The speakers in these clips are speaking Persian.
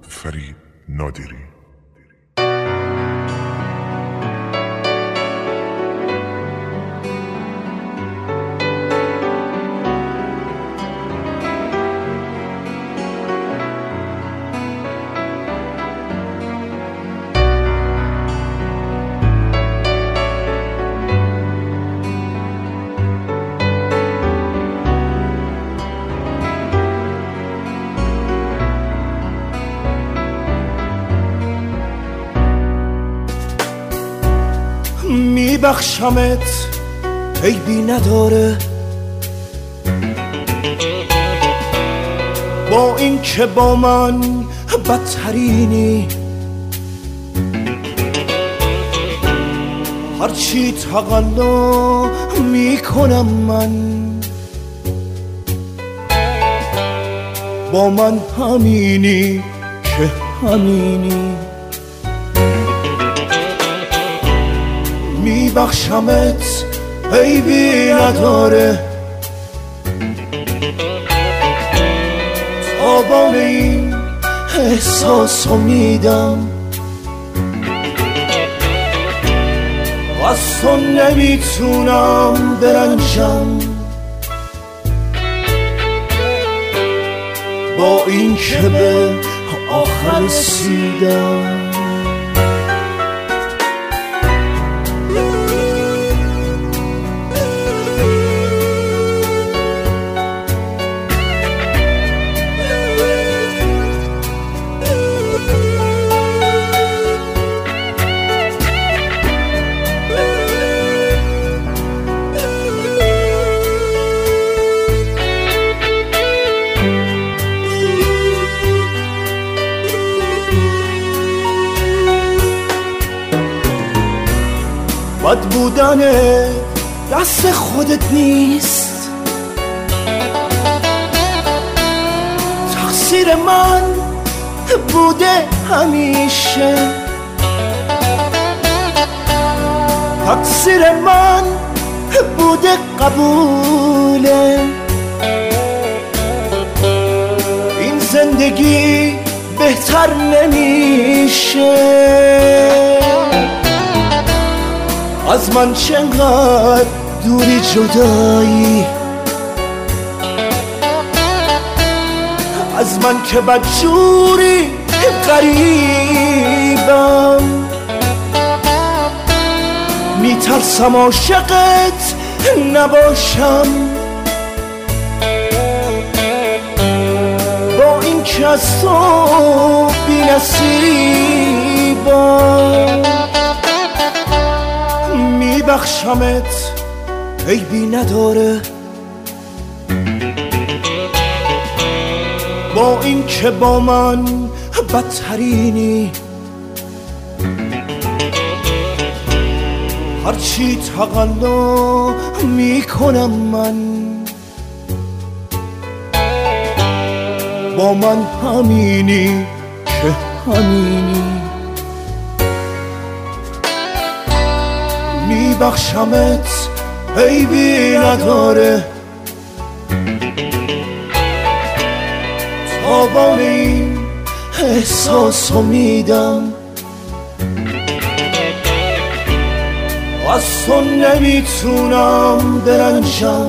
فرید نادری. میبخشمت عیبی نداره، با این که با من بدترینی، هرچی تقلا میکنم من، با من همینی که همینی. میبخشمت عیبی نداره، تابان این احساسو میدم، از تو نمیتونم برنجم، با این که به آخر رسیدم. بد بودن دست خودت نیست، تقصیر من بوده همیشه، تقصیر من بوده قبوله، این زندگی بهتر نمیشه. از من چقدر دوری جدایی، از من که بدجوری غریبم، میترسم عاشقت نباشم، با این که از تو بی نصیبم. میبخشمت عیبی نداره، با این که با من بدترینی، هرچی تقلا میکنم من، با من همینی که همینی. میبخشمت عیبی نداره، تابان این احساسو میدم، از تو نمیتونم برنجم،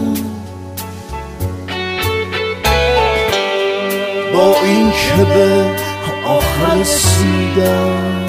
با این که به آخر رسیدم.